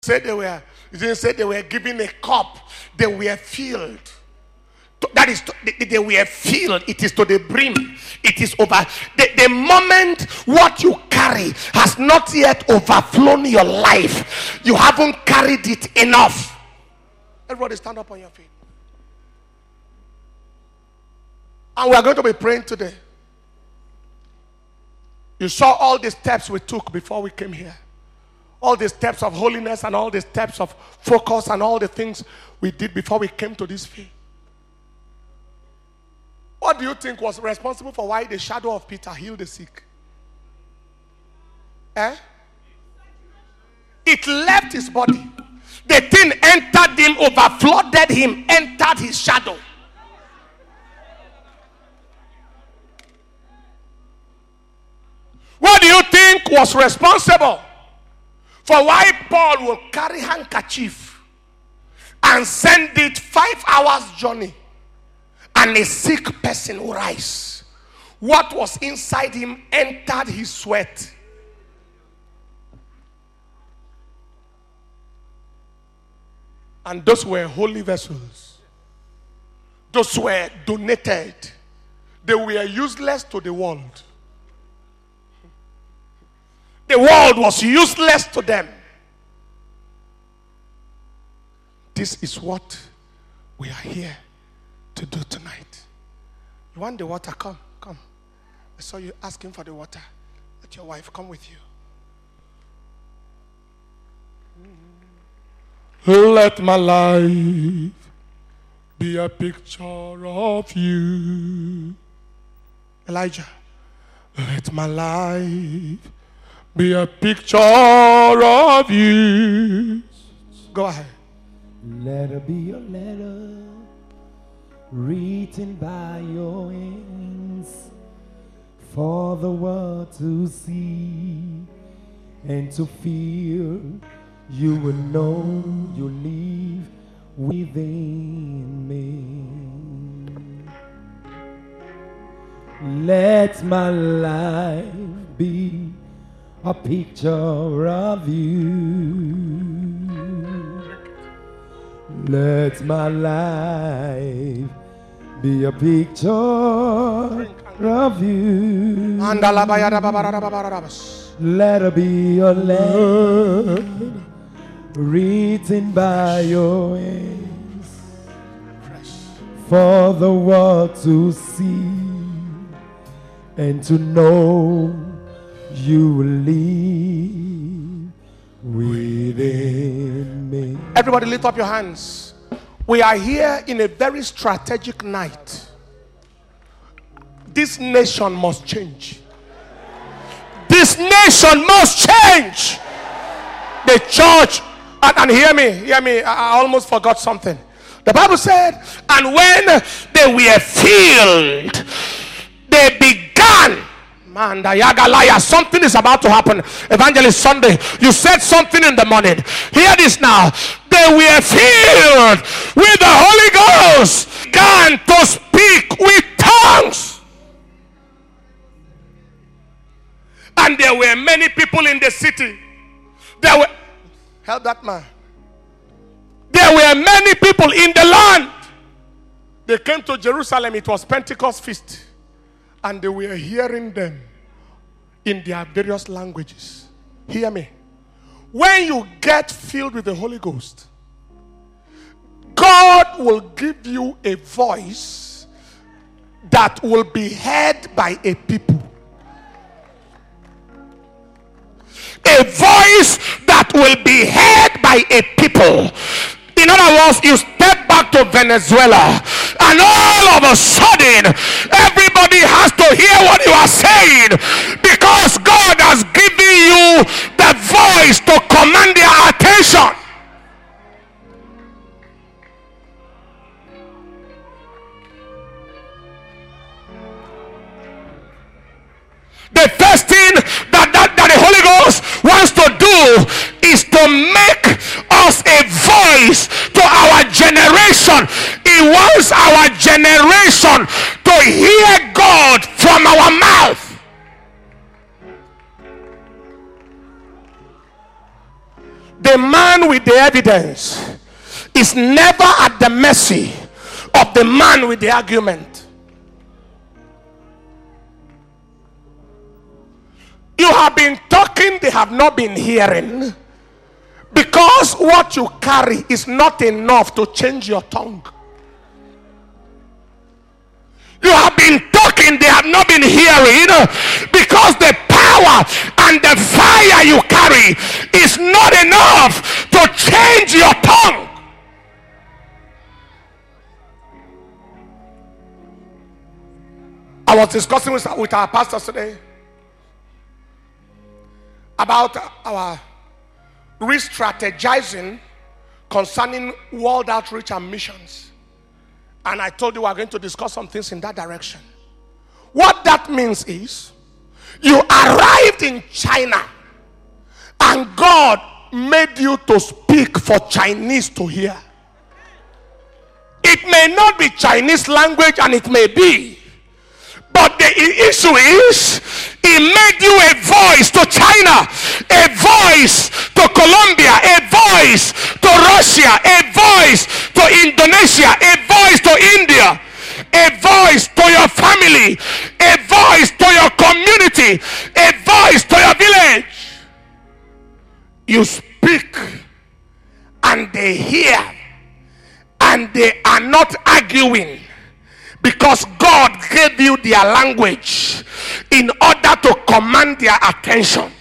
Said they were, it didn't say they were given a cup, they were filled. That is, they were filled. It is to the brim. It is over. The moment what you carry has not yet overflown your life, you haven't carried it enough. Everybody stand up on your feet. And we are going to be praying today. You saw all the steps we took before we came here. All the steps of holiness and all the steps of focus and all the things we did before we came to this field. What do you think was responsible for why the shadow of Peter healed the sick? It left his body. The thing entered him, overflooded him, entered his shadow. What do you think was responsible for why Paul will carry handkerchief and send it 5 hours journey and a sick person will rise? What was inside him entered his sweat. And those were holy vessels. Those were donated. They were useless to the world. The world was useless to them. This is what we are here to do tonight. You want the water? Come. I saw you asking for the water. Let your wife come with you. Let my life be a picture of you. Elijah, let my life be a picture of you. Go ahead. Let it be a letter written by your hands for the world to see and to feel. You will know you live within me. Let my life be a picture of you. Let my life be a picture of you. Let it be a letter written by your hands for the world to see and to know you live within me. Everybody lift up your hands. We are here in a very strategic night. This nation must change. This nation must change. The church, and hear me, I almost forgot something. The Bible said, and when they were filled, they began. Man, something is about to happen. Evangelist Sunday, you said something in the morning. Hear this now. They were filled with the Holy Ghost, began to speak with tongues. And there were many people in the city. Help that man. There were many people in the land. They came to Jerusalem. It was Pentecost feast. And they were hearing them in their various languages. Hear me. When you get filled with the Holy Ghost, God will give you a voice that will be heard by a people. A voice that will be heard by a people. In other words, you step back to Venezuela and all of a sudden everybody has to hear what you are saying, because God has given you the voice to command their attention. The first thing that the Holy Ghost wants to do is to make us a voice to our generation. He wants our generation to hear God from our mouth. The man with the evidence is never at the mercy of the man with the argument. You have been talking, they have not been hearing, because what you carry is not enough to change your tongue. You have been talking, they have not been hearing, because the power and the fire you carry is not enough to change your tongue. I was discussing with our pastors today about our re-strategizing concerning world outreach and missions. And I told you we are going to discuss some things in that direction. What that means is, you arrived in China and God made you to speak for Chinese to hear. It may not be Chinese language, and it may be, but the issue is, he made you a voice to China, a voice to Colombia, a voice to Russia, a voice to Indonesia, a voice to India, a voice to your family, a voice to your community, a voice to your village. You speak and they hear, and they are not arguing, because God gave you their language in order to command their attention.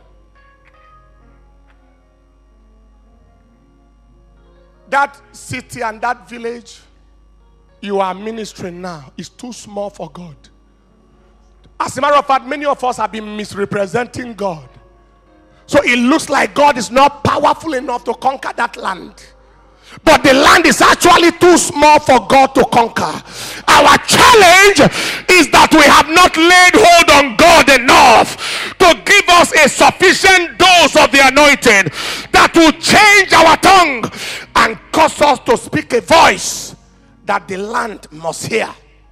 That city and that village you are ministering now is too small for God. As a matter of fact, many of us have been misrepresenting God. So it looks like God is not powerful enough to conquer that land. But the land is actually too small for God to conquer. Our challenge is that we have not laid hold on God enough to give us a sufficient dose of the anointing that will change our tongue and cause us to speak a voice that the land must hear.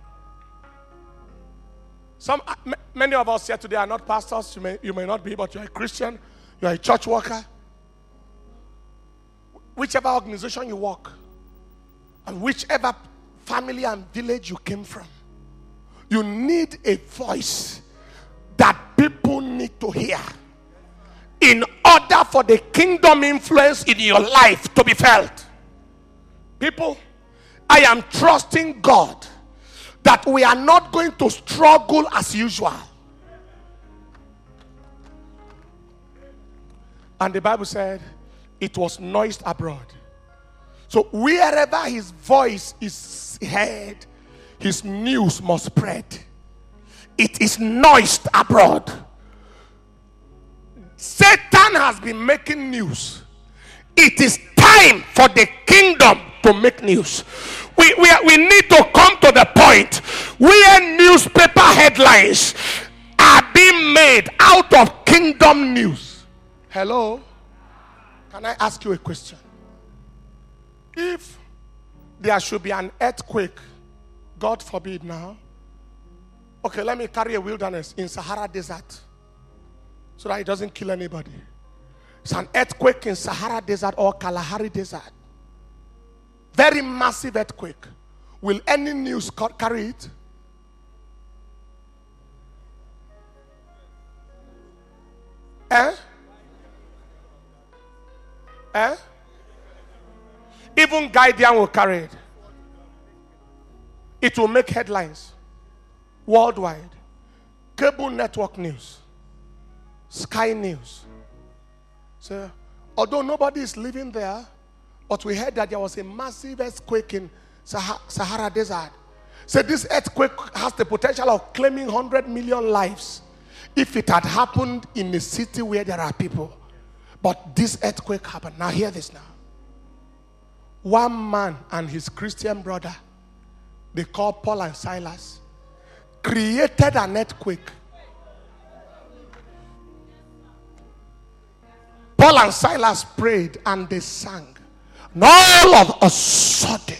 Many of us here today are not pastors. You may not be, but you're a Christian, you're a church worker. Whichever organization you work, and whichever family and village you came from, you need a voice that people need to hear in order for the kingdom influence in your life to be felt. People, I am trusting God that we are not going to struggle as usual. And the Bible said it was noised abroad. So wherever his voice is heard, his news must spread. It is noised abroad. Satan has been making news. It is time for the kingdom to make news. We need to come to the point where newspaper headlines are being made out of kingdom news. Hello? Can I ask you a question? If there should be an earthquake, God forbid now. Okay, let me carry a wilderness in Sahara Desert so that it doesn't kill anybody. It's an earthquake in Sahara Desert or Kalahari Desert. Very massive earthquake. Will any news carry it? Even Guardian will carry it. It will make headlines worldwide. Cable network news, Sky News. So, although nobody is living there, but we heard that there was a massive earthquake in Sahara Desert. So this earthquake has the potential of claiming 100 million lives if it had happened in a city where there are people. But this earthquake happened. Now hear this now. One man and his Christian brother, they called Paul and Silas, created an earthquake. Paul and Silas prayed and they sang. And all of a sudden,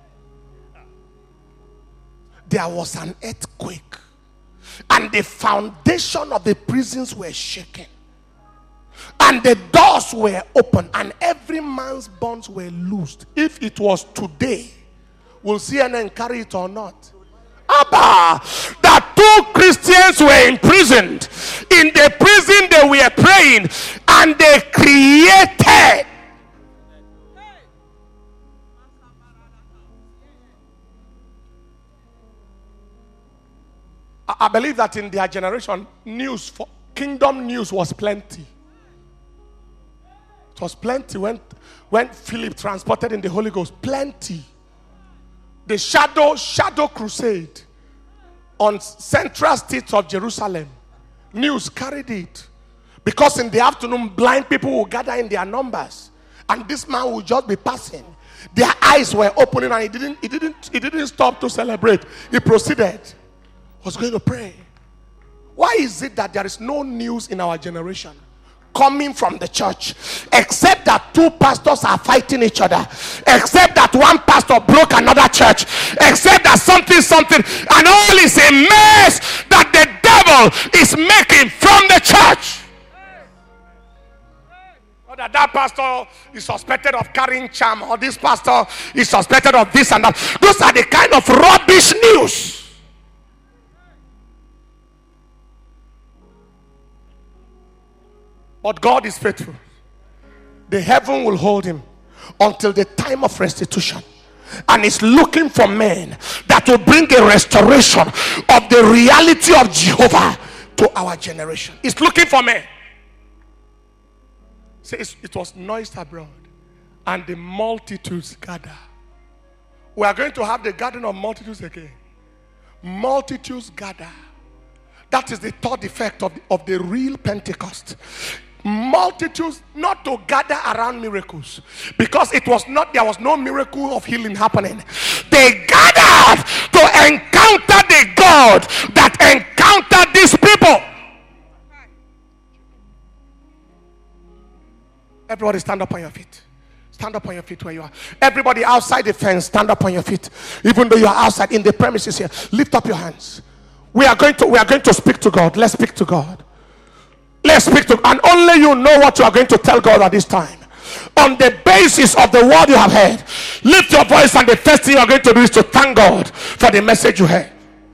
there was an earthquake. And the foundation of the prisons were shaken. and the doors were open, and every man's bonds were loosed. If it was today, will CNN carry it or not? Abba, that two Christians were imprisoned. In the prison they were praying, and they created I believe that in their generation, news for kingdom news was plenty. It was plenty when Philip transported in the Holy Ghost. Plenty. The shadow crusade on central streets of Jerusalem. News carried it. Because in the afternoon, blind people will gather in their numbers. And this man will just be passing. Their eyes were opening, and he didn't stop to celebrate. He proceeded. Was going to pray. Why is it that there is no news in our generation coming from the church, except that two pastors are fighting each other, except that one pastor broke another church, except that something, and all is a mess that the devil is making from the church? Not that pastor is suspected of carrying charm, or this pastor is suspected of this and that. Those are the kind of rubbish news. But God is faithful. The heaven will hold him until the time of restitution, and is looking for men that will bring a restoration of the reality of Jehovah to our generation. It's looking for men. Says it was noised abroad, and the multitudes gather. We are going to have the gathering of multitudes again. Multitudes gather. That is the third effect of the real Pentecost. Multitudes, not to gather around miracles, because there was no miracle of healing happening. They gathered to encounter the God that encountered these people. Everybody stand up on your feet. Stand up on your feet where you are. Everybody outside the fence, stand up on your feet. Even though you are outside in the premises here, lift up your hands. We are going to speak to God. Let's speak to God. Let's speak to, and only you know what you are going to tell God at this time. On the basis of the word you have heard, lift your voice, and the first thing you are going to do is to thank God for the message you heard.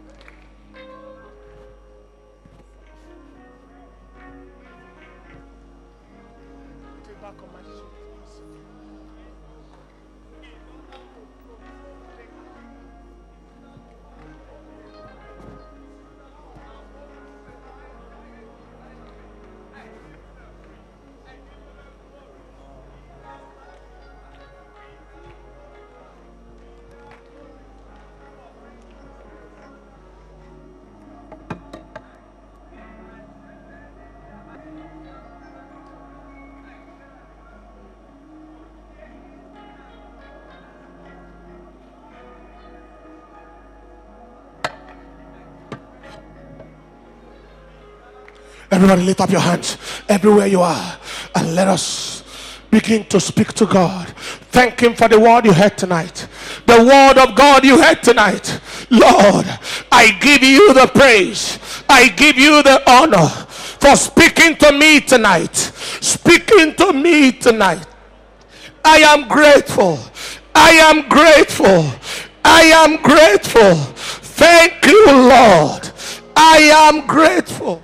Everybody lift up your hands everywhere you are, and let us begin to speak to God. Thank him for the word you heard tonight. The word of God you heard tonight. Lord, I give you the praise. I give you the honor for speaking to me tonight. Speaking to me tonight. I am grateful. I am grateful. I am grateful. Thank you, Lord. I am grateful.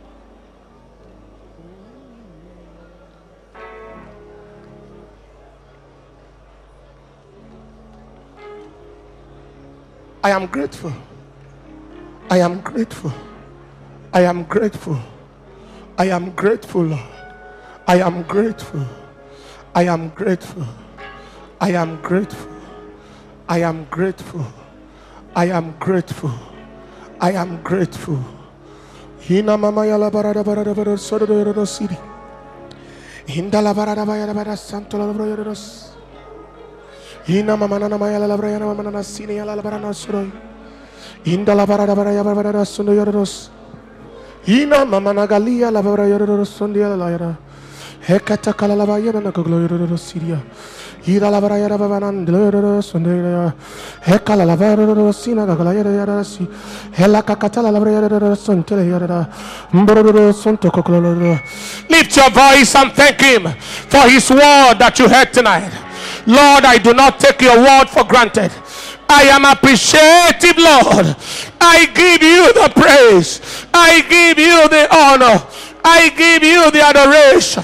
I am grateful. I am grateful. I am grateful. I am grateful, Lord. I am grateful. I am grateful. I am grateful. I am grateful. I am grateful. I am grateful. Hina mama yala barada barada barada soda yoro city. Hinda la barada barada barada santo la yoro. Hina mama na maya la barada mama na sini yala barada soda. Hinda la barada barada barada soda yoro. Hina mama na galia la barada yoro sondi yala yara. Hekata kalalaba yana na glory Syria. Ira la varaya babanan glory Sunday. Hekala la varaya sina galaya si. Hela kakatala la varaya suntele yara. Mboro sunto koklolo. Lift your voice and thank him for his word that you heard tonight. Lord, I do not take your word for granted. I am appreciative, Lord. I give you the praise. I give you the honor. I give you the adoration.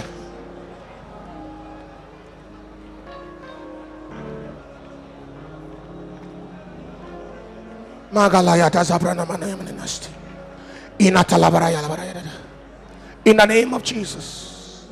In the name of Jesus.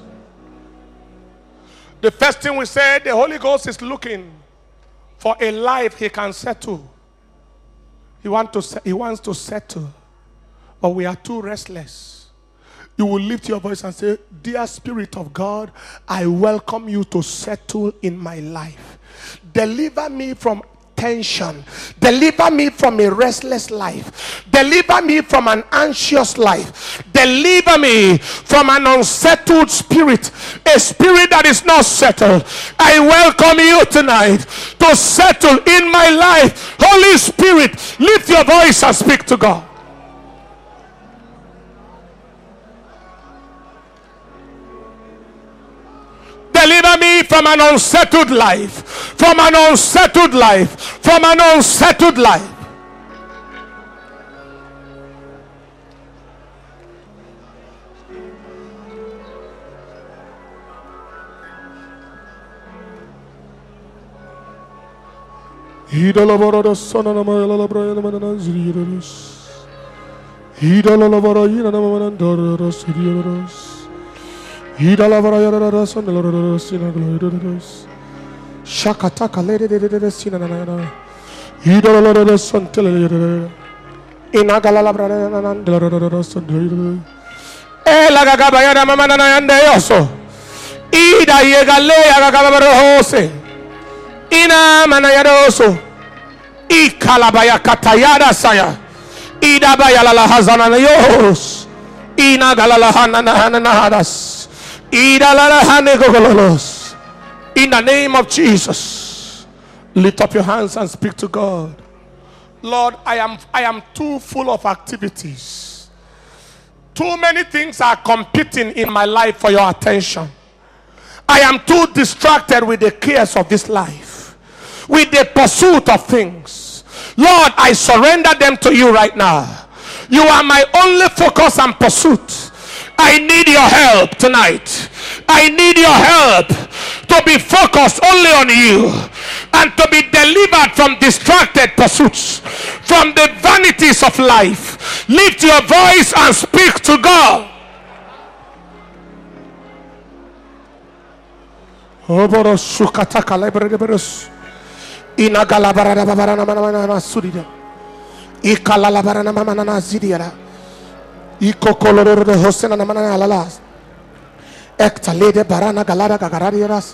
The first thing we said, the Holy Ghost is looking for a life he can settle. He wants to settle. But we are too restless. You will lift your voice and say, dear Spirit of God, I welcome you to settle in my life. Deliver me from tension. Deliver me from a restless life. Deliver me from an anxious life. Deliver me from an unsettled spirit, a spirit that is not settled. I welcome you tonight to settle in my life. Holy Spirit, lift your voice and speak to God. Deliver me from an unsettled life. From an unsettled life. From an unsettled life. Shakataka lady sinana. Inagala Elagabaya Mamana and Deoso. Ida Yegale Agabaro Ina Manayadoso. Ikalabaya Katayada Saya. Ida Bayala Hazana Yos. Ina Galalahananahadas. In the name of Jesus, lift up your hands and speak to God. Lord, I am too full of activities. Too many things are competing in my life for your attention. I am too distracted with the cares of this life, with the pursuit of things. Lord, I surrender them to you right now. You are my only focus and pursuit. I need your help tonight. I need your help to be focused only on you and to be delivered from distracted pursuits, from the vanities of life. Lift your voice and speak to God. Iko kolororo de hosena na manana alalas. Ekta lede barana galada gagaradiras.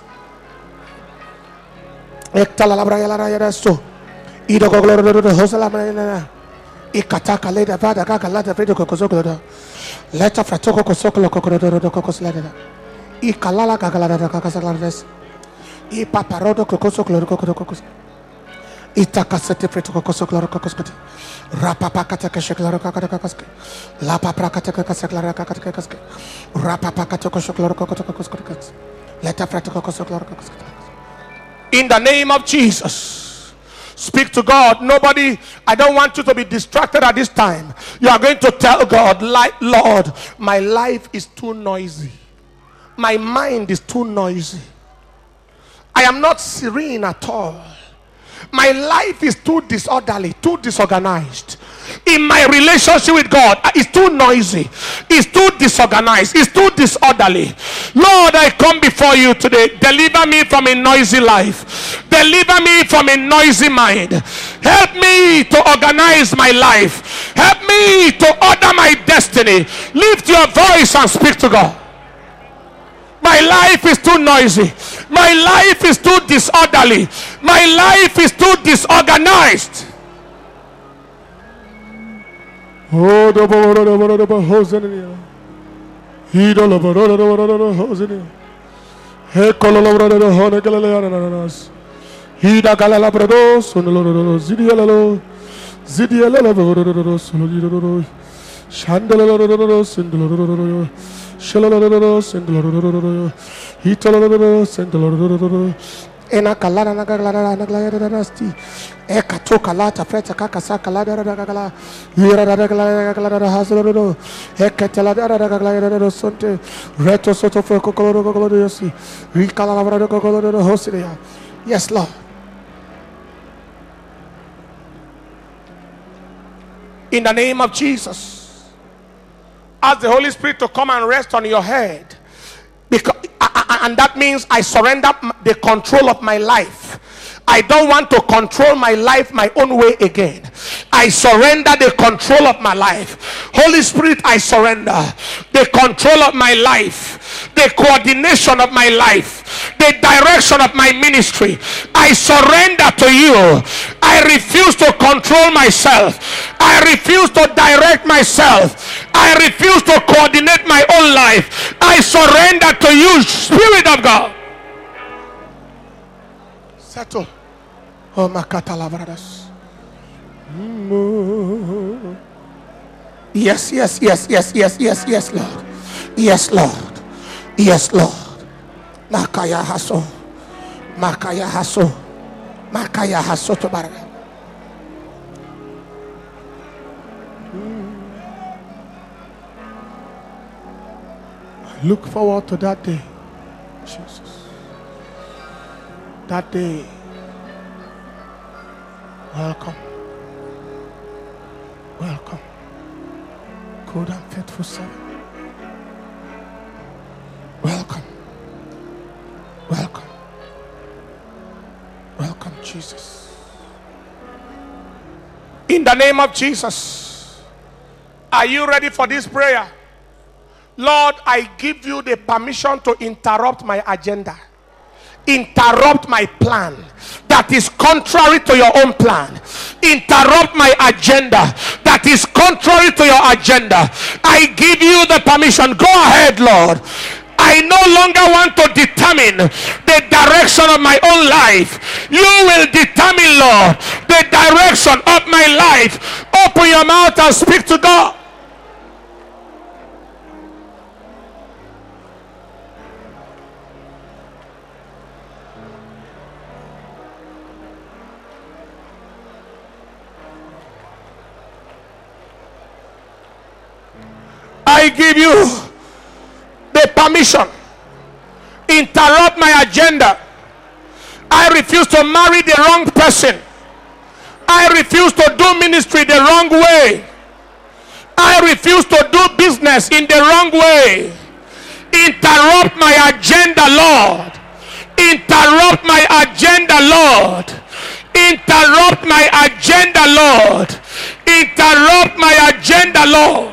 Ekta la braya la rayasto. Ido kolororo de hosela manana. Ikataka lede vada gagalada fredo kokosokolo. Leta fratoko kosokolo kokororo de kokoslada. Ikalala gagalada gagasalades. I paparodo kokosokolo kokokos. Itakasete freto kokosokolo kokoskoti. Rapapakata kashaklara kakatakaske. Lapa prakataka kasaklara kakatakaske. Rapapakata shoklara kakatakaske. Let a frataka kosoklara kakatakaske. In the name of Jesus, speak to God. Nobody, I don't want you to be distracted at this time. You are going to tell God, Lord, my life is too noisy. My mind is too noisy. I am not serene at all. My life is too disorderly, too disorganized. In my relationship with God, it's too noisy, it's too disorganized, it's too disorderly. Lord, I come before you today. Deliver me from a noisy life. Deliver me from a noisy mind. Help me to organize my life. Help me to order my destiny. Lift your voice and speak to God. My life is too noisy. My life is too disorderly. My life is too disorganized. He kololobro do hone galalanas. He da galalabro sonolo zidialalo. Zidialalo sonolo. Shandalalo sindalo. Shalalo sindalo. He tololo sindalo. Ena kalana na galana na galana sti. Eka to kalata feta kakasa kalada na galana. Hira na galana hazalo. Eka talada na galana sonte. Reto soto for kokolo yosi. Rikala lavra kokolo hosiria. Yes, Lord. In the name of Jesus, ask the Holy Spirit to come and rest on your head. Because, and that means I surrender the control of my life. I don't want to control my life my own way again. I surrender the control of my life. Holy Spirit, I surrender the control of my life, the coordination of my life, the direction of my ministry. I surrender to you. I refuse to control myself. I refuse to direct myself. I refuse to coordinate my own life. I surrender to you, Spirit of God. Settle. Oh, Makatalavradas. Yes, Lord. Yes, Lord. Yes, Lord. Makaya haso. Makaya haso. Makaya haso to barra. I look forward to that day. Jesus. That day. Welcome. Welcome. Good and faithful servant. Welcome. Welcome. Welcome, Jesus. In the name of Jesus. Are you ready for this prayer? Lord, I give you the permission to interrupt my agenda. Interrupt my plan that is contrary to your own plan. Interrupt my agenda that is contrary to your agenda. I give you the permission. Go ahead, Lord. I no longer want to determine the direction of my own life. You will determine, Lord, the direction of my life. Open your mouth and speak to God. I give you the permission. Interrupt my agenda. I refuse to marry the wrong person. I refuse to do ministry the wrong way. I refuse to do business in the wrong way. Interrupt my agenda, Lord. Interrupt my agenda, Lord. Interrupt my agenda, Lord. Interrupt my agenda, Lord.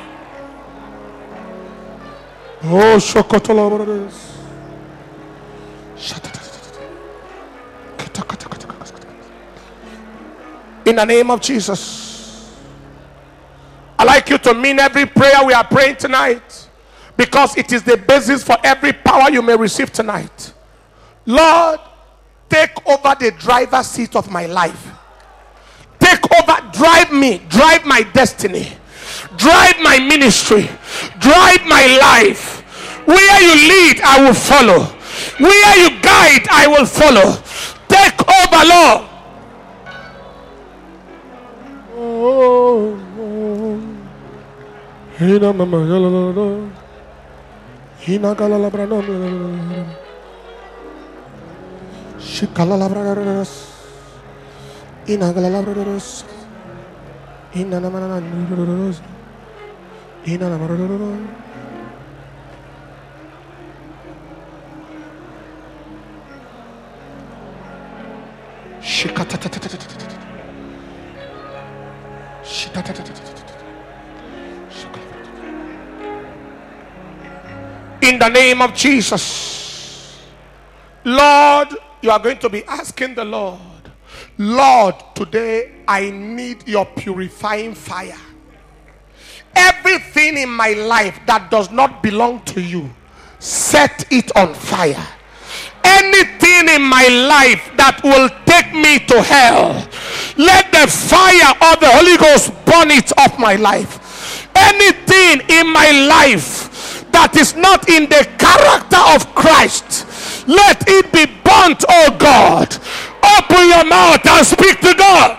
Oh, Shokotola. In the name of Jesus, I'd like you to mean every prayer we are praying tonight, because it is the basis for every power you may receive tonight. Lord, take over the driver's seat of my life. Take over, drive me, drive my destiny, drive my ministry, drive my life. Where you lead, I will follow. Where you guide, I will follow. Take over, Lord. In the name of Jesus, Lord, you are going to be asking the Lord, Lord, today I need your purifying fire. Everything in my life that does not belong to you, set it on fire. anything in my life that will take me to hell, let the fire of the Holy Ghost burn it off my life. Anything in my life that is not in the character of Christ, let it be burnt, oh God. Open your mouth and speak to God.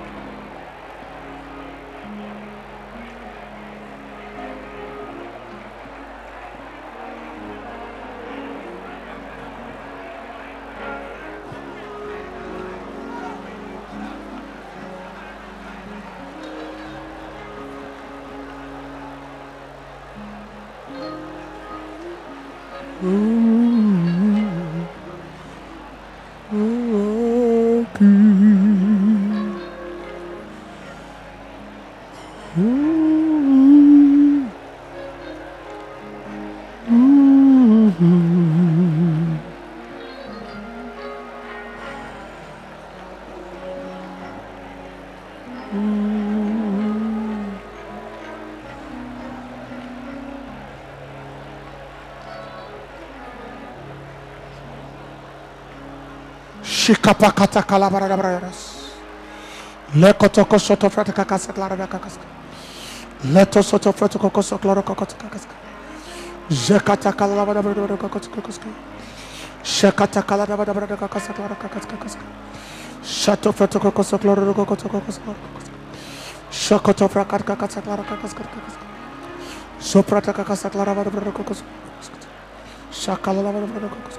Shikapakata kalabarabrayaras. Lekotoko soto fratka kasaklara kakaska. Leto soto fratoko kosokloro kokotka. Jekata kalabarabrayaras kokotka. Shekata kalabarabrayaras kakasaklara kakaska. Shato fratoko kosokloro kokotka. Shakoto fratka kasaklara kakaska. Soprata kakasaklara barabrayaras kokotka. Shakala barabrayaras kokotka.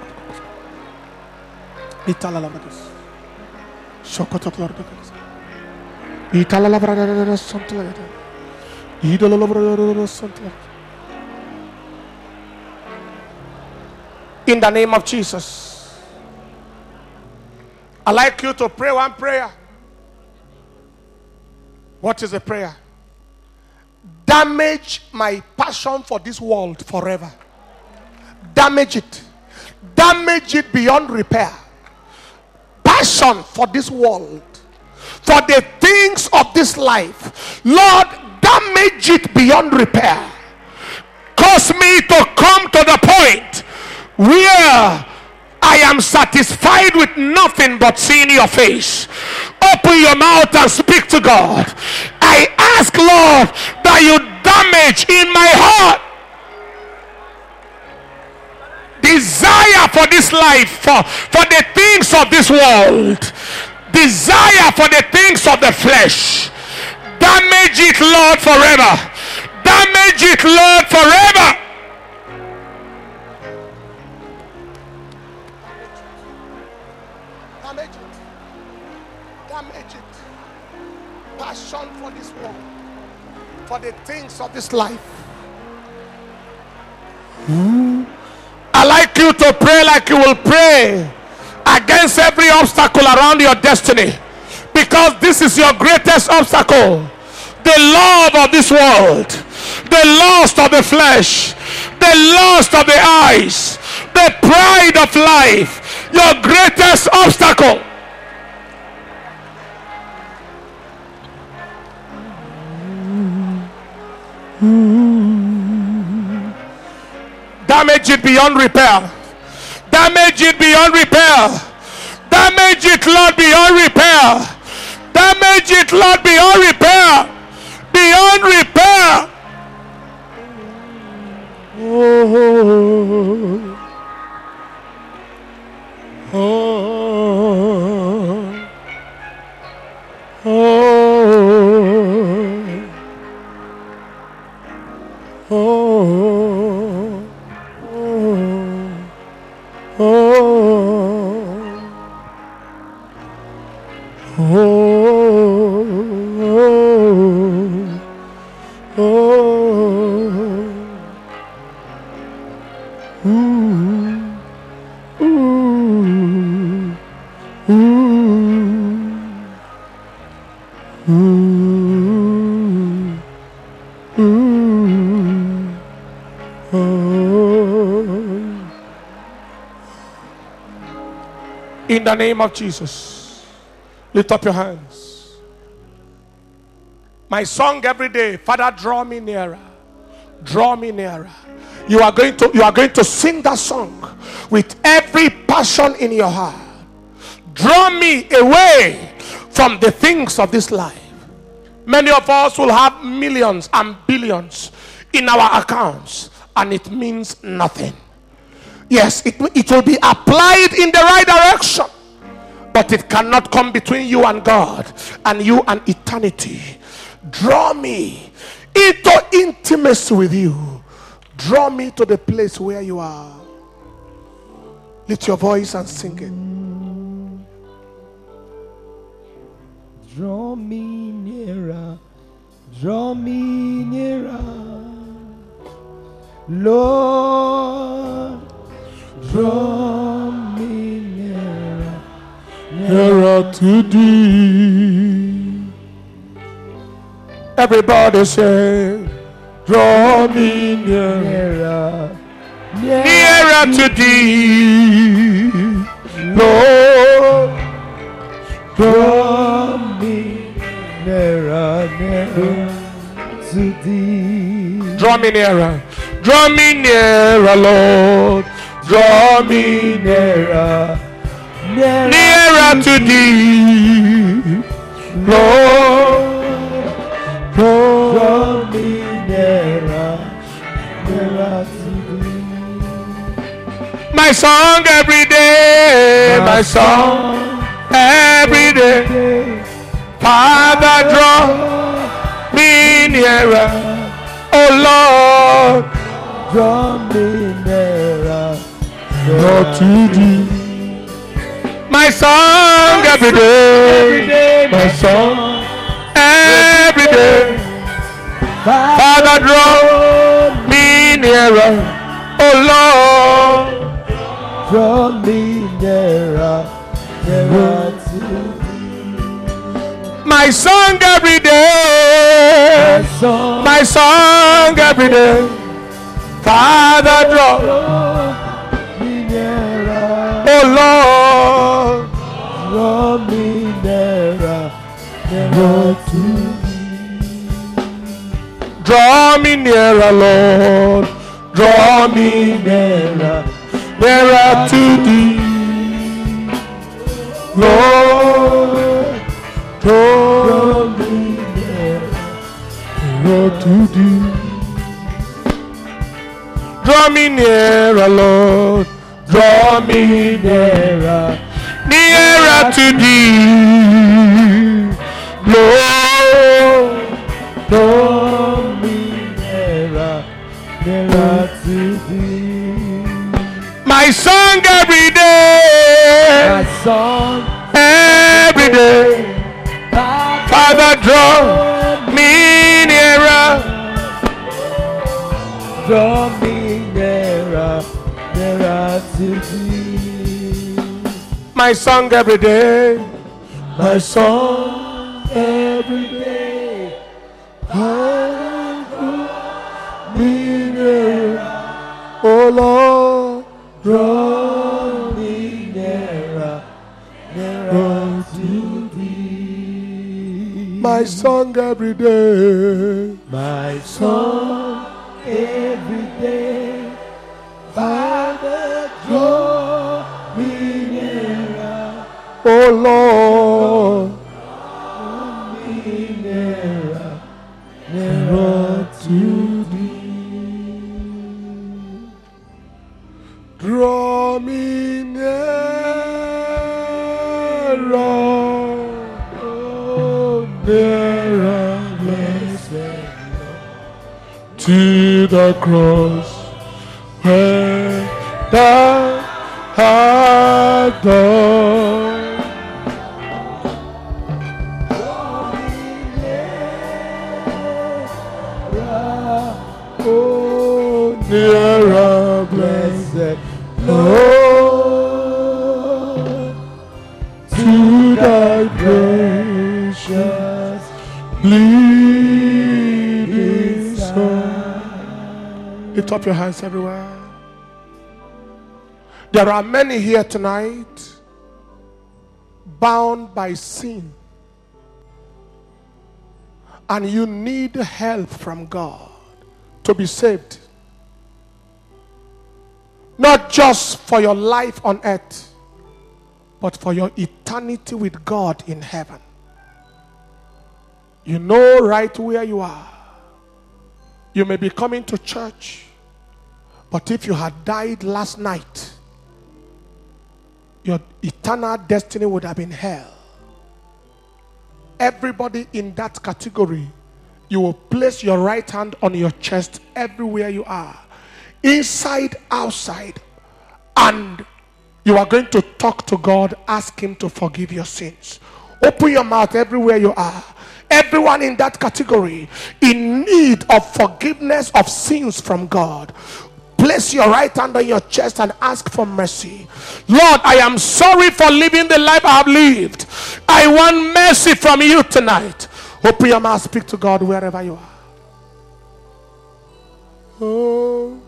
Itala lavadus. Shokoto glorious. Itala lavadus something. Idol lavadus something. In the name of Jesus, I'd like you to pray one prayer. What is the prayer? Damage my passion for this world forever. Damage it. Damage it beyond repair. Passion for this world, for the things of this life, Lord, damage it beyond repair. Cause me to come to the point where I am satisfied with nothing but seeing your face. Open your mouth and speak to God. I ask, Lord, that you damage in my heart desire for this life, for the things of this world, desire for the things of the flesh. Damage it, Lord, forever. Damage it, Lord, forever. Damage it. Damage it. Passion for this world, for the things of this life. I like you to pray like you will pray against every obstacle around your destiny, because this is your greatest obstacle. The love of this world, the lust of the flesh, the lust of the eyes, the pride of life, your greatest obstacle. Damage it beyond repair. Damage it beyond repair. Damage it, Lord, beyond repair. Damage it, Lord, beyond repair. Beyond repair. In the name of Jesus, lift up your hands. My song every day, Father, draw me nearer. Draw me nearer. You are going to sing that song with every passion in your heart. Draw me away from the things of this life. Many of us will have millions and billions in our accounts, and it means nothing. Yes, it will be applied in the right direction, but it cannot come between you and God and you and eternity. Draw me into intimacy with you. Draw me to the place where you are. Lift your voice and sing it. Draw me nearer, draw me nearer, Lord, draw me nearer, Nearer to thee. Everybody say, draw me nearer, nearer to thee, Lord. draw me nearer, nearer to thee. Draw me nearer, draw me nearer, Lord. Draw me Nearer, nearer, nearer to thee, Lord. draw me nearer, nearer to thee. My song every day, my song every day. Father, draw me nearer, oh Lord. Draw me nearer, Draw to thee. My song every day, my song every day. Father, draw me nearer, oh Lord. draw me nearer, nearer to thee. My song every day, my song every day. Father, draw me nearer, oh Lord. draw me nearer, nearer to thee. Draw me nearer, Lord. Draw me Nearer, nearer to thee, Lord. draw me nearer, Nearer to thee. Draw me nearer, Lord. Draw me nearer, nearer to thee, Lord. draw me nearer, nearer to thee. My song every day, My song every day. Father, draw me nearer. draw me nearer, nearer to thee. My song every day, My song every day. Father, draw me nearer, oh Lord. draw me nearer, nearer to thee. My song every day, My song every day. Father, draw me nearer, oh Lord. draw me nearer, nearer to thee. Draw me nearer, oh, nearer, Blessed to the cross where thou art gone. Oh, nearer, blessed Lord, to thy gracious bleeding Son. Lift up your hands everywhere. There are many here tonight bound by sin, and you need help from God to be saved. Not just for your life on earth, but for your eternity with God in heaven. You know right where you are. You may be coming to church, but if you had died last night, your eternal destiny would have been hell. Everybody in that category, you will place your right hand on your chest everywhere you are, inside, outside, and you are going to talk to God, ask Him to forgive your sins. Open your mouth everywhere you are. Everyone in that category in need of forgiveness of sins from God, place your right hand on your chest and ask for mercy. Lord, I am sorry for living the life I have lived. I want mercy from you tonight. Open your mouth, speak to God wherever you are. Oh,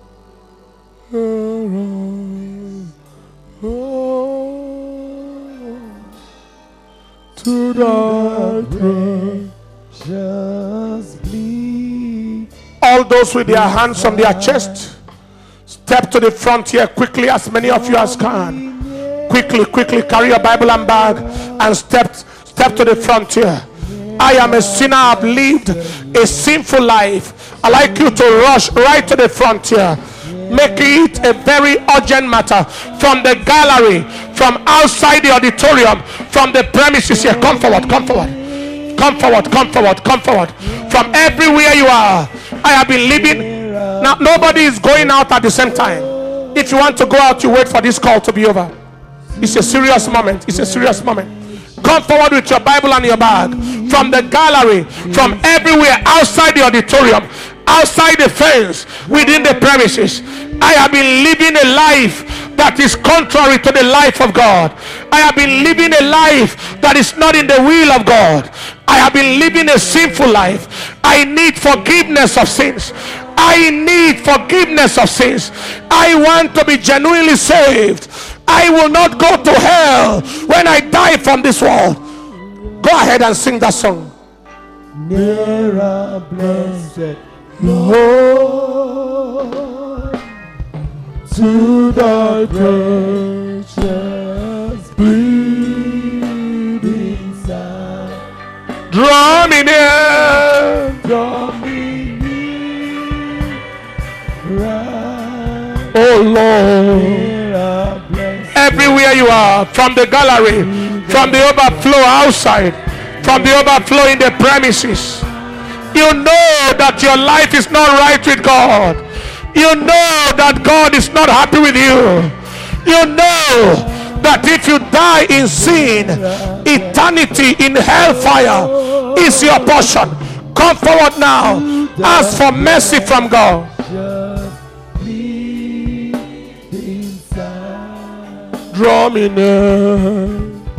to the precious bleed. All those with their hands on their chest, step to the front here quickly, as many of you as can. Quickly, carry your Bible and bag and step to the front here. I am a sinner, I've lived a sinful life. I'd like you to rush right to the front here. Make it a very urgent matter. From the gallery, from outside the auditorium, from the premises here. Come forward. From everywhere you are. I have been living. Now nobody is going out at the same time. If you want to go out, you wait for this call to be over. It's a serious moment. Come forward with your Bible and your bag. From the gallery, from everywhere, outside the auditorium, outside the fence, within the premises. I have been living a life that is contrary to the life of God. I have been living a life that is not in the will of God. I have been living a sinful life. I need forgiveness of sins. I want to be genuinely saved. I will not go to hell when I die from this world. Go ahead and sing that song. Nearer, blessed Lord, to thy precious bleeding side. Draw me near, right. Oh Lord. Everywhere you are, from the gallery, from the overflow outside, from the overflow in the premises, you know that your life is not right with God. You know that God is not happy with you. You know that if you die in sin, eternity in hellfire is your portion. Come forward now. Ask for mercy from God. Draw me near,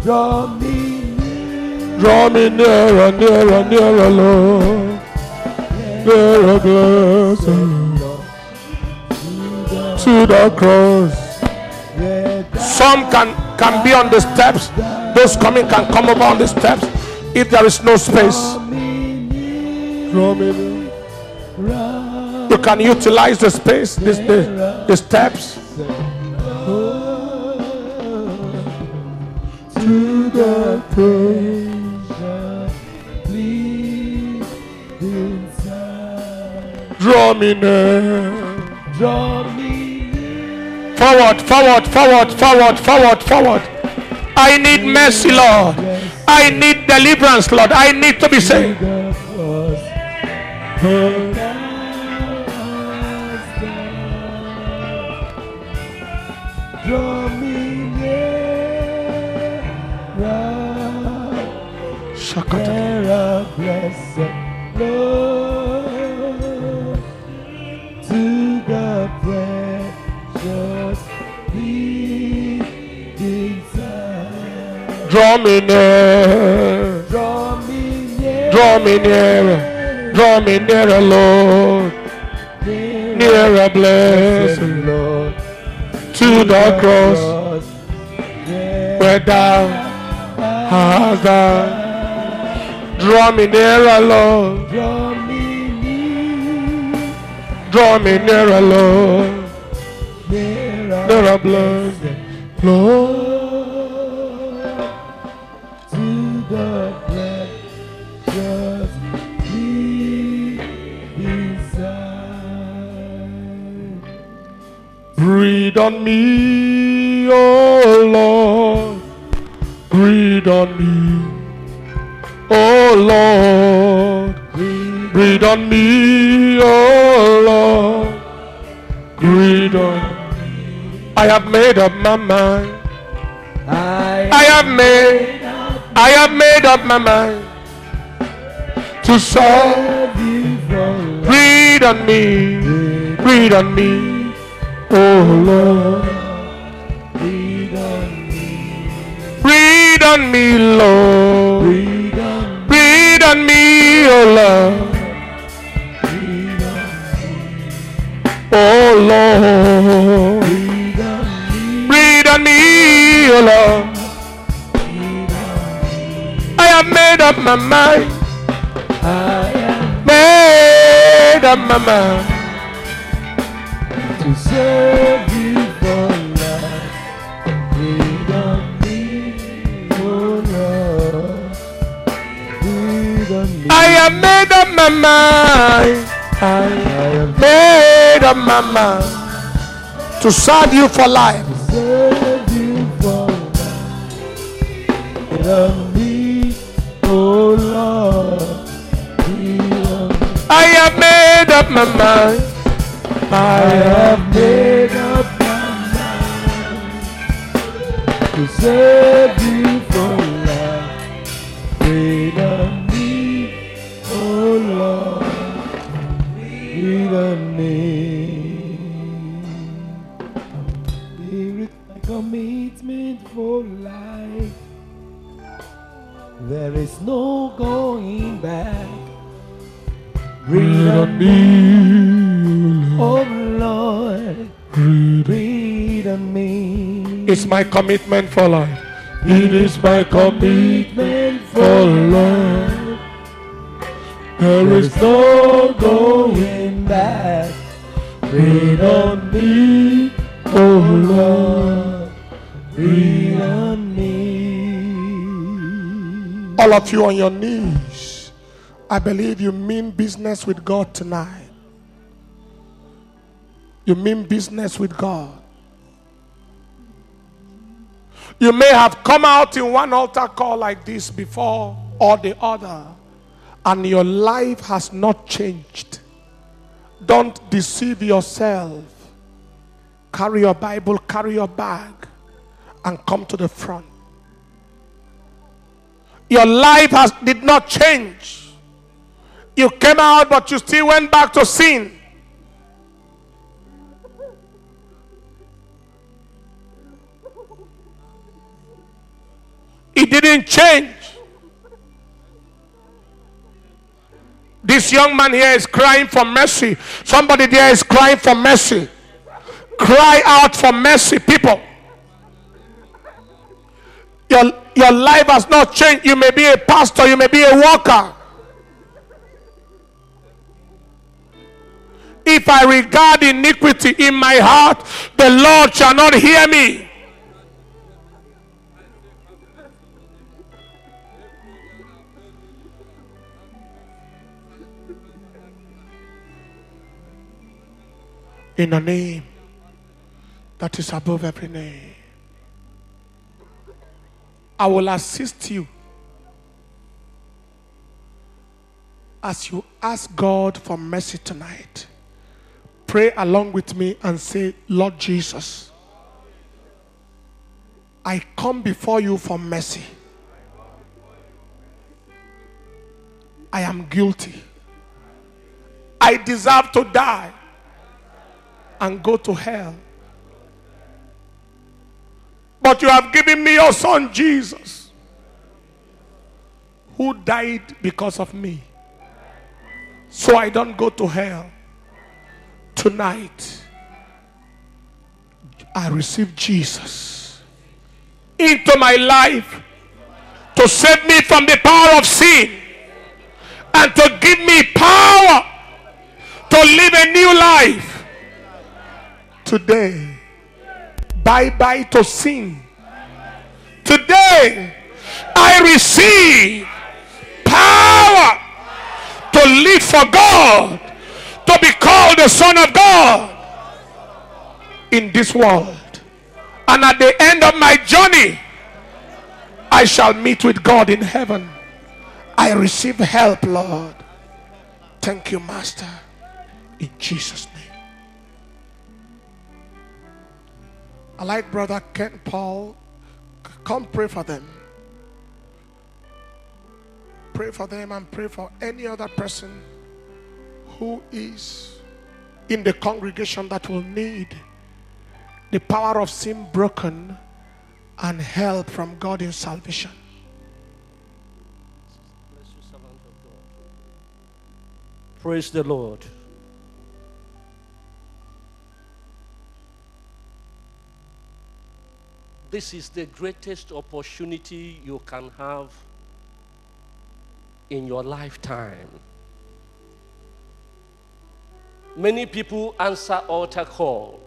nearer, Lord. Nearer, blessed, to the cross. Some can be on the steps. Those coming can come over on the steps if there is no space. Draw me near. You can utilize the space, the steps. To the precious bleeding side. Draw me near. Forward. I need mercy, Lord. I need deliverance, Lord. I need to be saved. Draw me nearer, blessed Lord, to the precious bleeding side. Draw me near. Draw me nearer, Lord. Nearer, blessed Lord, to the cross, where thou hast died. Draw me nearer, Lord. Draw me nearer, Lord. there are blessings. Lord, to the pleasures deep inside. Breathe on me, oh Lord. Breathe on me, oh Lord. Breathe on me, oh Lord. Breathe on me. I have made up my mind. I have made up my mind to serve you for life. Breathe on me, breathe on me, oh Lord. Breathe on me. Breathe on me, Lord. Breathe on me. Breathe on me, oh Lord. Breathe on me. Oh Lord. Breathe on me. Breathe on me, oh Lord. I have made up my mind. I am Made up my mind to serve you for life. Breathe on me, oh Lord. Breathe on me. I have made up my mind. I have made up my mind to serve you for life. serve you for life. Breathe on me, oh Lord. Breathe on me. I have made up my mind. I have made up my mind to serve you for life. Breathe on me, oh Lord. Breathe on me. Here is my commitment for life. There is no going back. Breathe on me, oh Lord. Breathe on me. It's my commitment for life. It is my commitment for life. There is no going back. Breathe on me, oh Lord. Breathe on me. All of you on your knees, I believe you mean business with God tonight. You mean business with God. You may have come out in one altar call like this before or the other, and your life has not changed. Don't deceive yourself. Carry your Bible, carry your bag, and come to the front. Your life did not change. You came out, but you still went back to sin. It didn't change. This young man here is crying for mercy. Somebody there is crying for mercy. Cry out for mercy, people. Your life has not changed. You may be a pastor, you may be a worker. If I regard iniquity in my heart, the Lord shall not hear me. In a name that is above every name, I will assist you as you ask God for mercy tonight. Pray along with me and say, Lord Jesus, I come before you for mercy. I am guilty. I deserve to die and go to hell. But you have given me your son Jesus, who died because of me, so I don't go to hell. Tonight, I receive Jesus into my life to save me from the power of sin and to give me power to live a new life. Today, Bye-bye to sin. Today, I receive power to live for God, to be called the Son of God in this world. And at the end of my journey, I shall meet with God in heaven. I receive help, Lord. Thank you, Master. In Jesus' name. I like Brother Ken Paul. Come pray for them. Pray for them and pray for any other person who is in the congregation that will need the power of sin broken and help from God in salvation. Bless you, servant of God. Praise the Lord. This is the greatest opportunity you can have in your lifetime. Many people answer altar call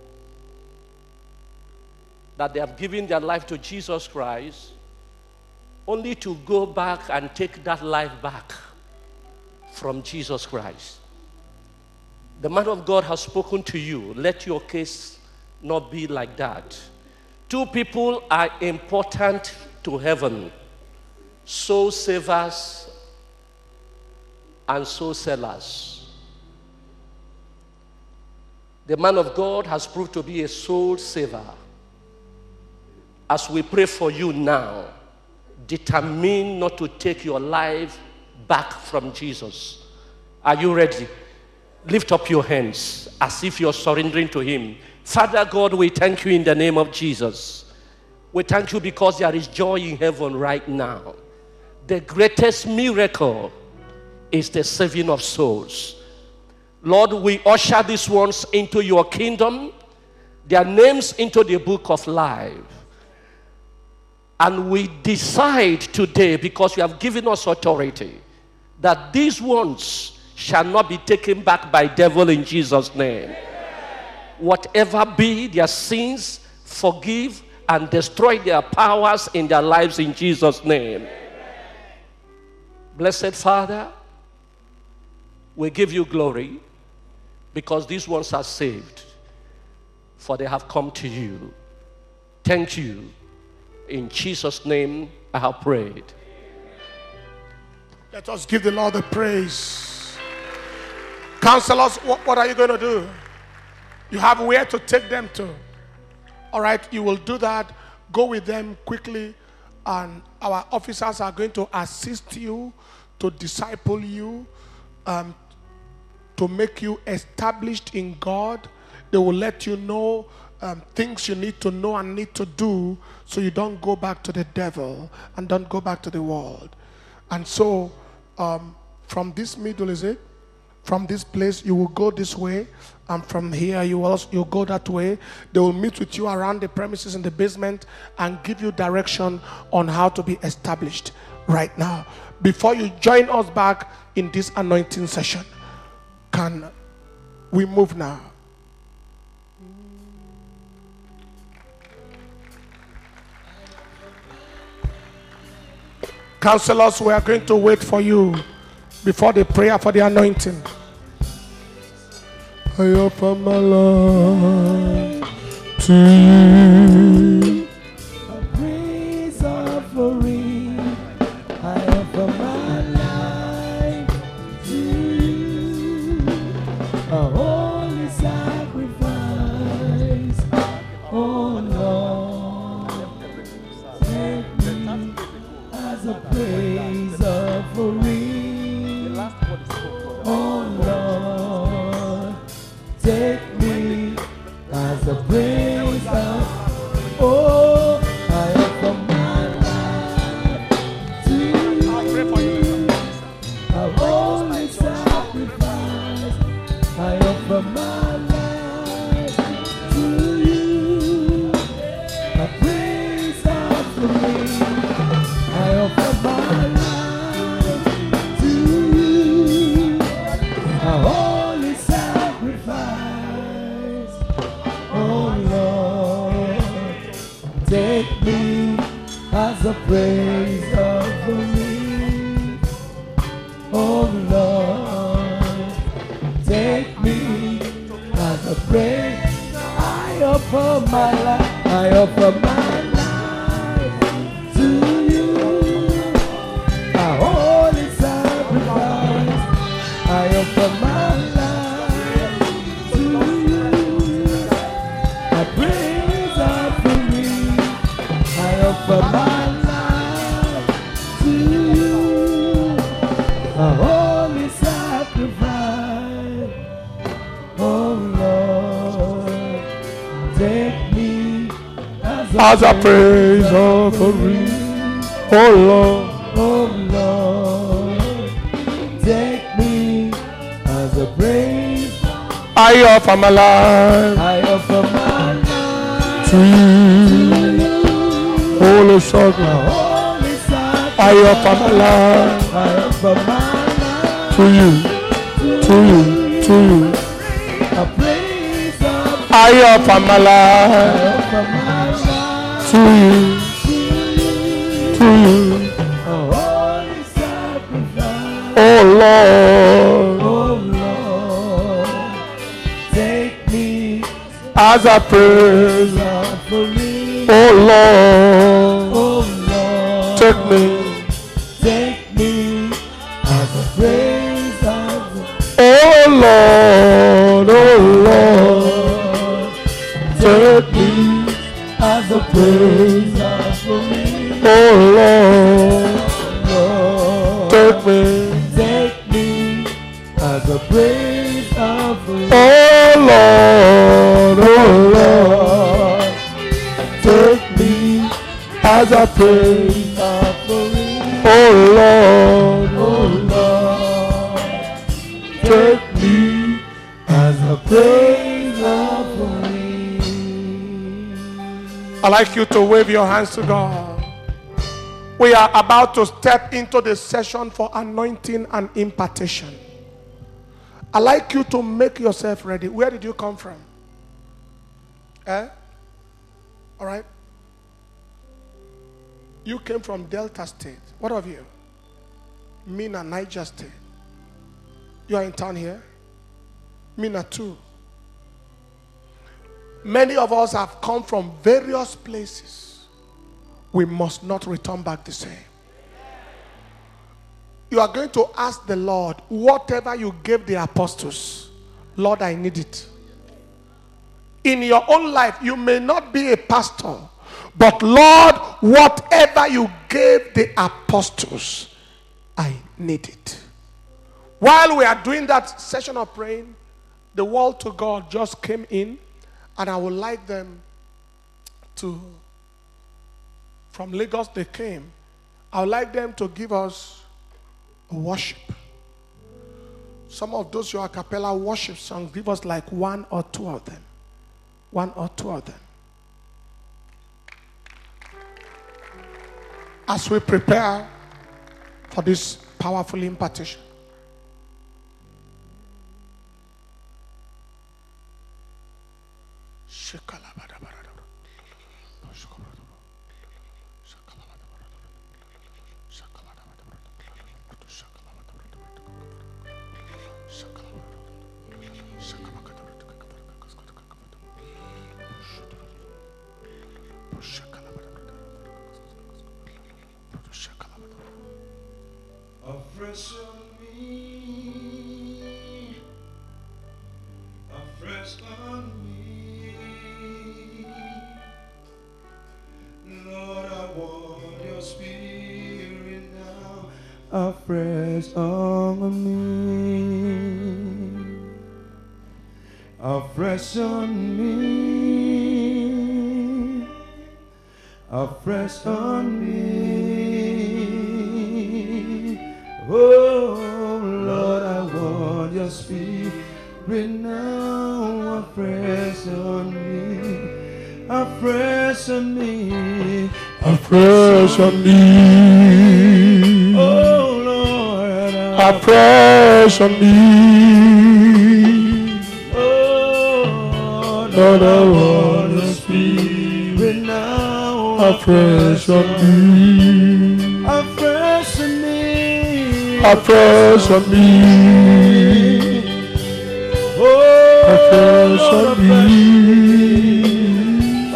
that they have given their life to Jesus Christ, only to go back and take that life back from Jesus Christ. The man of God has spoken to you. Let your case not be like that. Two people are important to heaven: soul savers and soul sellers. The man of God has proved to be a soul saver. As we pray for you now, determine not to take your life back from Jesus. Are you ready? Lift up your hands as if you're surrendering to Him. Father God, we thank you in the name of Jesus. We thank you because there is joy in heaven right now. The greatest miracle is the saving of souls. Lord, we usher these ones into your kingdom, their names into the book of life. And we decide today, because you have given us authority, that these ones shall not be taken back by devil in Jesus' name. Whatever be their sins, forgive and destroy their powers in their lives in Jesus' name. Blessed Father, we give you glory because these ones are saved, for they have come to you. Thank you. In Jesus' name I have prayed. Let us give the Lord the praise. Counselors, what are you going to do? You have where to take them to. All right, you will do that. Go with them quickly, and our officers are going to assist you, to disciple you, to make you established in God. They will let you know things you need to know and need to do, so you don't go back to the devil and don't go back to the world. And so from this middle, is it? From this place, you will go this way, and from here, you'll go that way. They will meet with you around the premises in the basement and give you direction on how to be established right now. Before you join us back in this anointing session, can we move now? Counselors, we are going to wait for you before the prayer for the anointing. I offer my life to you. A praise offering. I offer my life to you. A holy sacrifice. Oh Lord, take me as a praise offering. Oh Lord, take me as a praise offering. Oh, I offer my life to you. A holy sacrifice. I offer my life to you. A praise offering. I offer my life to you. A holy sacrifice. Oh Lord. my life, I offer my life to you. A holy sacrifice, I offer my life to you. A praise offering, I offer my life to you. A holy sacrifice, oh Lord, take me As a praise offering, oh Lord. oh Lord, take me as a praise. I offer my life I offer my life to you. Holy sacrifice. holy sacrifice. I offer my life I offer my life to you, to you, to you. a praise of I offer my I life offer my life to you, to you. a holy sacrifice. Oh Lord, Oh Lord, take me as a praise. offering. Oh Lord, Oh Lord, take me. as a praise offering. Oh Lord, take me. As a praise offering. Oh Lord, Lord, take me. take me as a praise offering. Oh Lord, take me as a praise. Offering. Oh Lord, Oh Lord, take me as a praise offering. I'd like you to wave your hands to God. We are about to step into the session for anointing and impartation. I'd like you to make yourself ready. Where did you come from? All right. You came from Delta State. What of you? Mina, Niger State. You are in town here? Mina too. Many of us have come from various places. We must not return back the same. You are going to ask the Lord, whatever you gave the apostles, Lord, I need it. In your own life, you may not be a pastor, but Lord, whatever you gave the apostles, I need it. While we are doing that session of praying, the word to God just came in, and I would like them to, from Lagos they came, I would like them to give us a worship. Some of those your a cappella worship songs, give us like one or two of them. One or two of them. As we prepare for this powerful impartation. Afresh on me, afresh on me, Lord, I want your spirit now. Afresh on me, afresh on me, afresh on me. Oh Lord, I want your spirit now, afresh on me, afresh on me, Afresh on me. oh Lord, Afresh on me. oh Lord, I want your spirit now, afresh on me. afresh on me, Afresh on me. oh Afresh on me.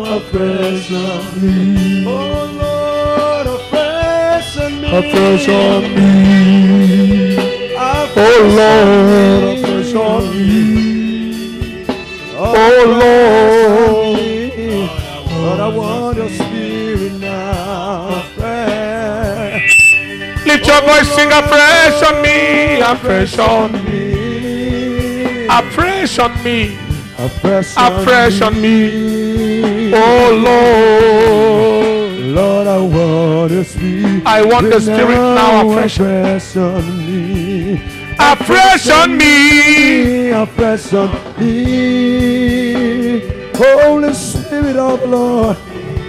afresh on me. Oh Lord, afresh on me. Afresh on me. Oh Lord, afresh on me. Oh Lord, Lord, I want your spirit now. Lift your voice, sing afresh on me, afresh on me, afresh on me, afresh on me. Oh Lord, Lord, I want the spirit. I want the spirit now afresh on me. Afresh on me, afresh on me. Holy Spirit of the Lord.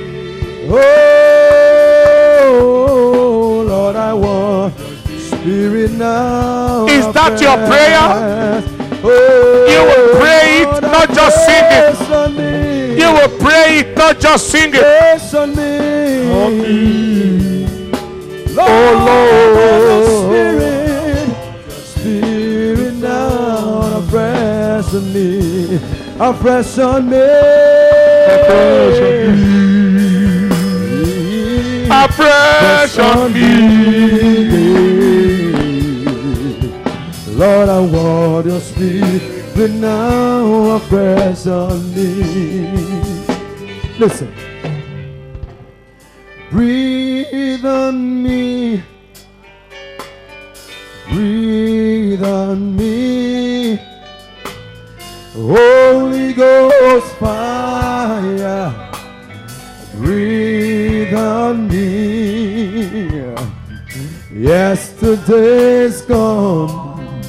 Oh Lord, I want spirit now. Is that your prayer? You will pray it, not just sing it. You will pray it, not just sing it. Oh Lord, spirit now, afresh on me, afresh on me, afresh on me. Lord, I want your spirit now, afresh on me. Listen. Breathe on me. Breathe on me. Holy Ghost fire. Breathe on me. Yesterday's gone.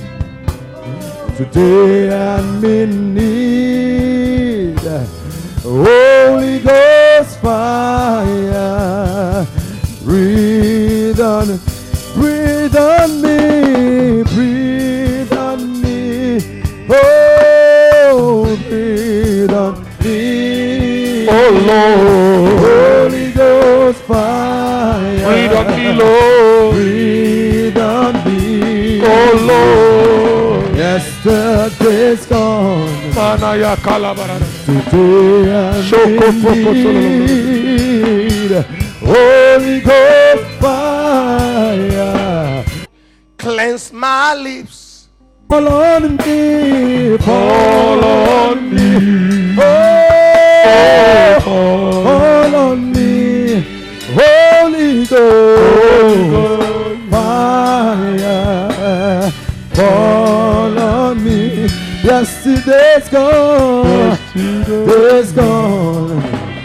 Today I'm in need. Holy Ghost fire. Breathe on me. Breathe on me. Breathe on me. Oh, breathe on me. Oh Lord, Holy Ghost fire. breathe on me, Lord. Breathe on me. Oh Lord, Yesterday's gone. Manaya Kalabarana. Today I'm in need. Holy Ghost fire. Cleanse my lips. Fall on me. Fall on me. Fall on me. Holy Ghost fire. Fall on me. Yesterday's gone. Today's gone.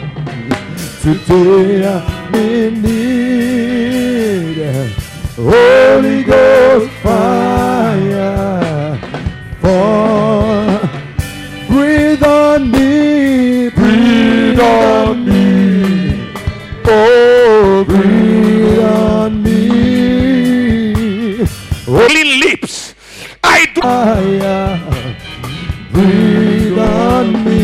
Today I'm in need. Holy Ghost fire. Fall. Breathe on me. Breathe on me. Oh, Breathe on me. clean lips. I do. Fire. Breathe on me.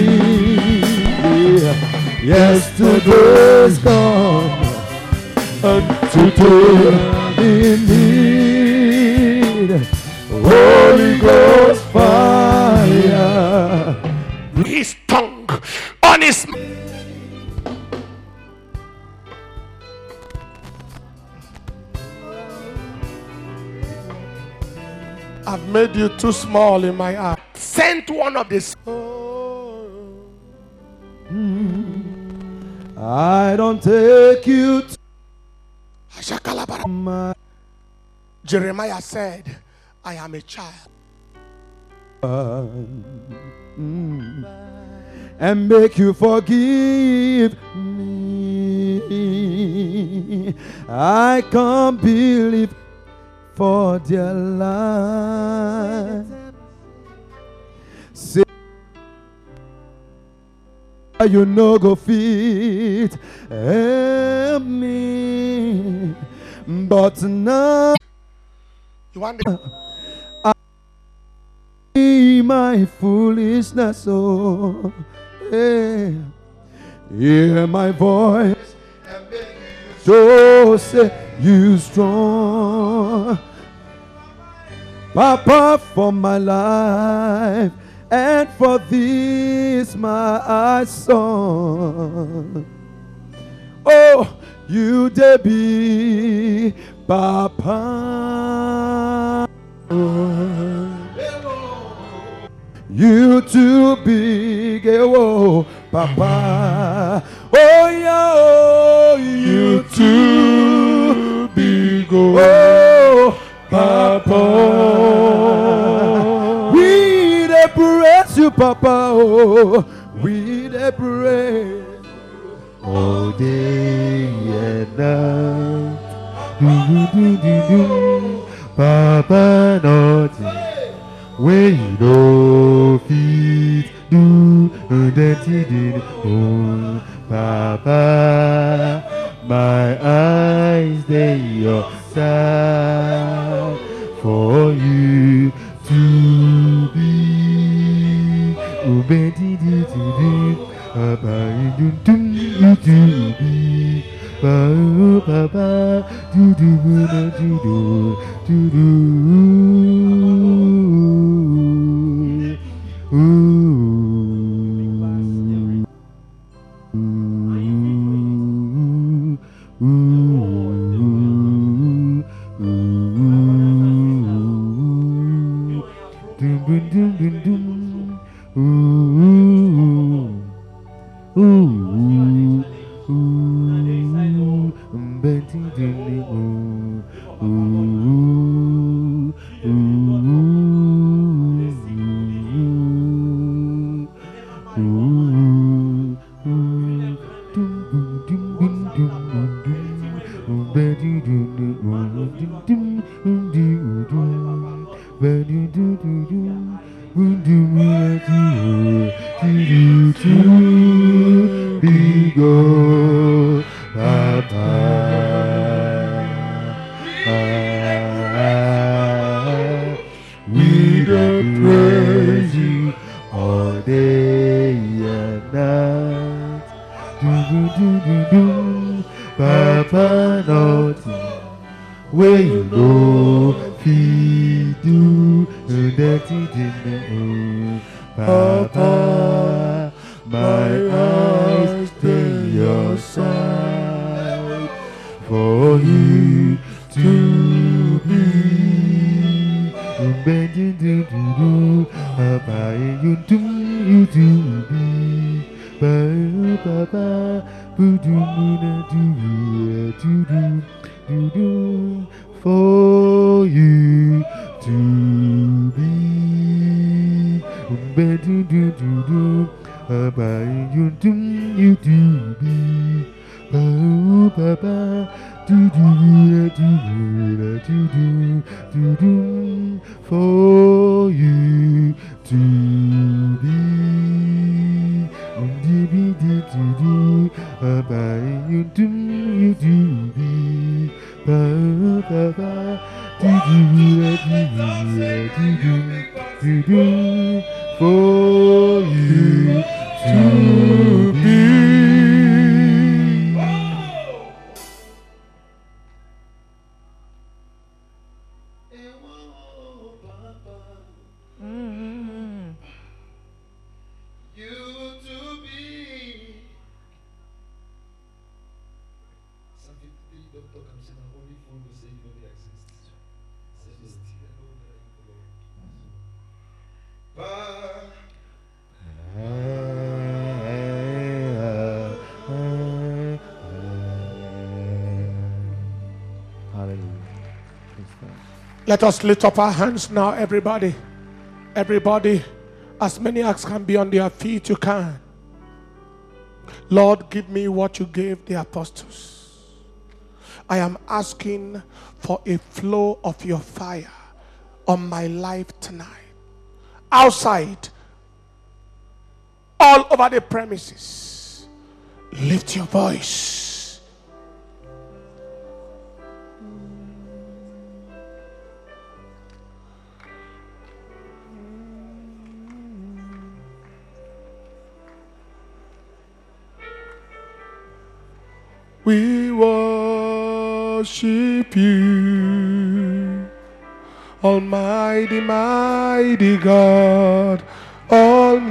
Yesterday's gone. And today I'm in need. Holy Ghost fire. His tongue on his. I've made you too small in my eye. Send one of these. I don't take you to my Jeremiah said, I am a child. and make you forgive me. I can't believe for their life. Say you no go fit help me, but now You want the my foolishness, oh, yeah. Hear my voice and make you so say you strong, Papa, for my life and for this my song. You dey be Papa. You too big, oh Papa. Oh yeah, oh, you too big, oh Papa. We dey praise you, Papa. Oh, we dey praise all day and night. Papa, nothing when you know fit do that you did. Oh, Papa, my eyes they your side for you to be. Obedi do Papa, you do be. Papa, do we don't praise you all day and night. Papa, nothing where you know feed do that you didn't. Papa, my eyes stay your side for you to be. Papa, you do be. Papa, for you to be. Papa, you do be. Papa, for you to be. Papa, you do be. Papa, for you to be. Let us lift up our hands now, everybody. Everybody, as many as can be on their feet, you can. Lord, give me what you gave the apostles. I am asking for a flow of your fire on my life tonight. Outside, all over the premises. Lift your voice. We worship you, Almighty, mighty God,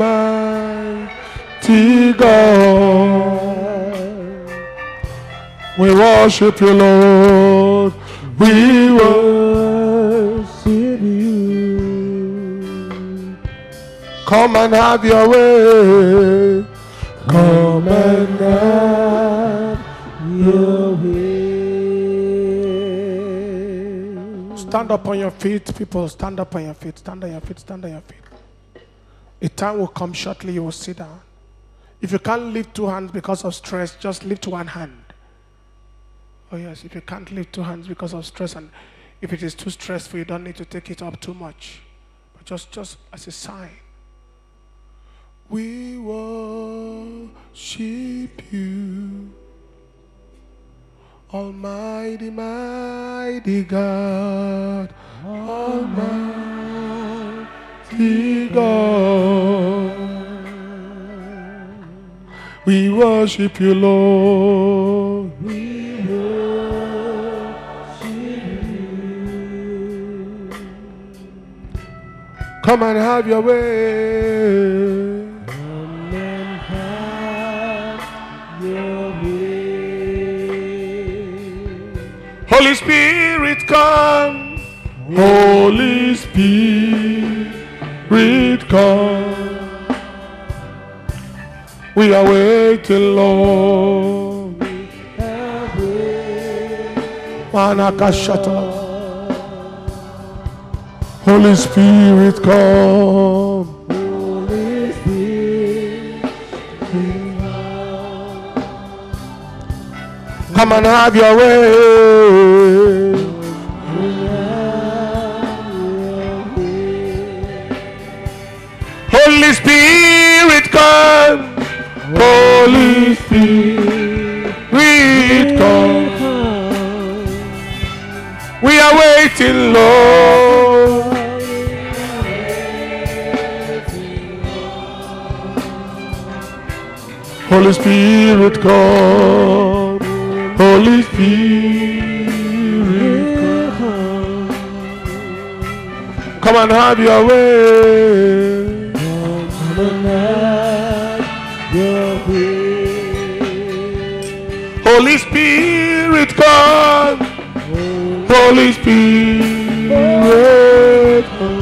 Almighty God. We worship you, Lord. We worship you. Come and have your way. Come and have your way. Stand up on your feet, people. Stand up on your feet. Stand on your feet. Stand on your feet. A time will come shortly, you will sit down. If you can't lift two hands because of stress, just lift one hand. Oh yes, if you can't lift two hands because of stress, and if it is too stressful, you don't need to take it up too much. But just as a sign. We worship you, Almighty, mighty God, Almighty God. We worship you, Lord. We worship you. Come and have your way. Come and have your way. Holy Spirit, come. Holy Spirit, come. We are waiting, Lord. Holy Spirit, come. Holy Spirit, come and have your way. Holy Spirit, come. Holy Spirit, come. We are waiting, Lord. Holy Spirit, come. Holy Spirit, come. Come and have your way. Come and have your way. Holy Spirit, come. Holy Spirit, come.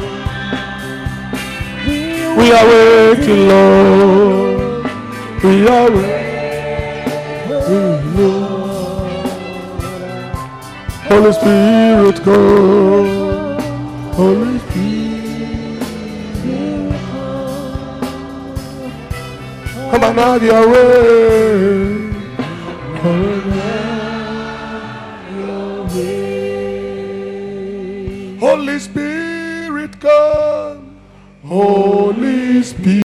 We are waiting, Lord. We are waiting, Lord. Holy Spirit, come. Holy Spirit, come and have your way. Come and have your way. Holy Spirit, come. Holy Spirit.